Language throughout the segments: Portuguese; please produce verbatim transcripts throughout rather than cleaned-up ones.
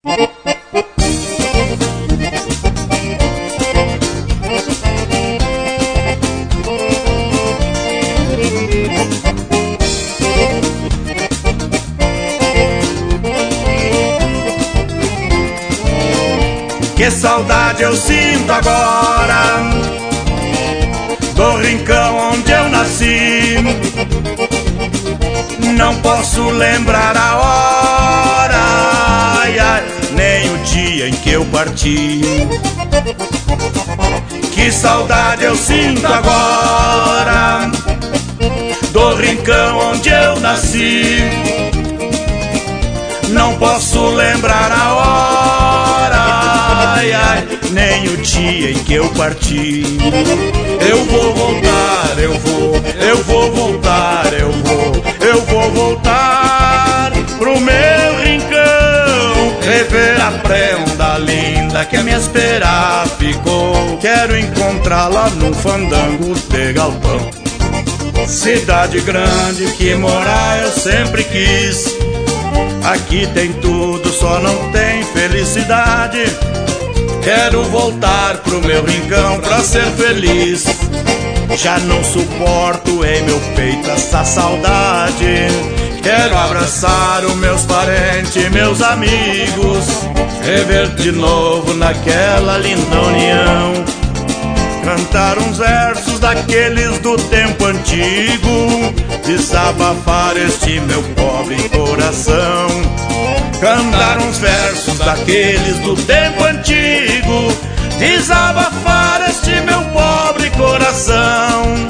Que saudade eu sinto agora do rincão onde eu nasci. Não posso lembrar a hora, ai, ai, nem o dia em que eu parti. Que saudade eu sinto agora do rincão onde eu nasci. Não posso lembrar a hora, ai, ai, nem o dia em que eu parti. Eu vou voltar, eu vou, eu vou voltar, eu vou, eu vou voltar pro meu rincão, rever a prenda linda que a me esperar ficou. Quero encontrá-la num fandango de galpão. Cidade grande que morar eu sempre quis. Aqui tem tudo, só não tem felicidade. Quero voltar pro meu rincão pra ser feliz. Já não suporto em meu peito essa saudade. Quero abraçar os meus parentes, meus amigos, rever de novo naquela linda união. Cantar uns versos daqueles do tempo antigo, desabafar este meu pobre coração. Cantar uns versos daqueles do tempo antigo, desabafar este meu pobre coração.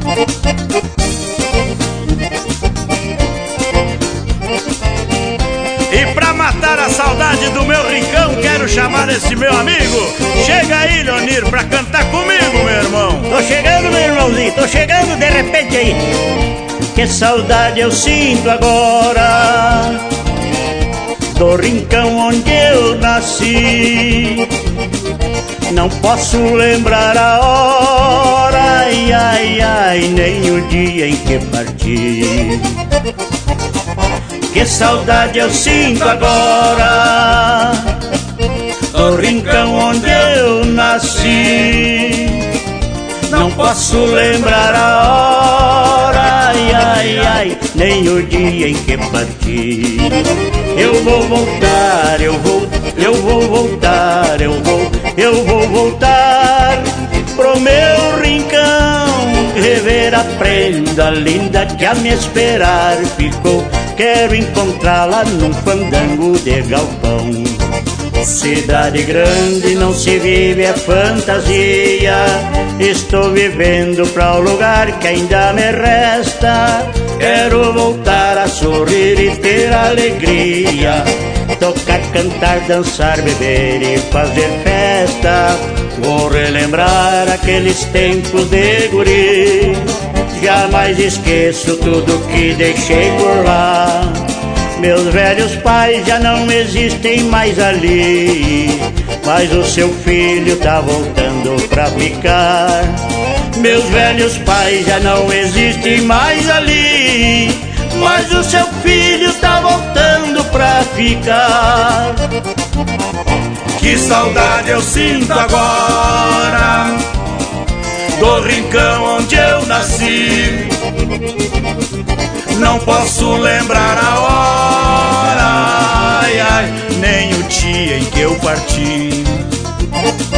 E pra matar a saudade do meu rincão, quero chamar esse meu amigo. Chega aí, Leonir, pra cantar comigo, meu irmão. Tô chegando, meu irmãozinho, tô chegando de repente aí. Que saudade eu sinto agora do rincão onde eu nasci. Não posso lembrar a hora, ai, ai, ai, nem o dia em que parti. Que saudade eu sinto agora do rincão onde eu nasci. Não posso lembrar a hora, ai, ai, ai, nem o dia em que parti. Eu vou voltar, eu vou, eu vou voltar, eu vou, eu vou voltar pro meu rincão, rever a prenda linda que a me esperar ficou. Quero encontrá-la num fandango de galpão. Cidade grande não se vive, é fantasia. Estou vivendo para o lugar que ainda me resta. Quero voltar a sorrir e ter alegria, tocar, cantar, dançar, beber e fazer festa. Vou relembrar aqueles tempos de guri. Jamais esqueço tudo que deixei por lá. Meus velhos pais já não existem mais ali, mas o seu filho tá voltando pra ficar. Meus velhos pais já não existem mais ali, mas o seu filho tá voltando pra ficar. Que saudade eu sinto agora do rincão onde eu nasci. Não posso lembrar a hora, ai, ai, nem o dia em que eu parti.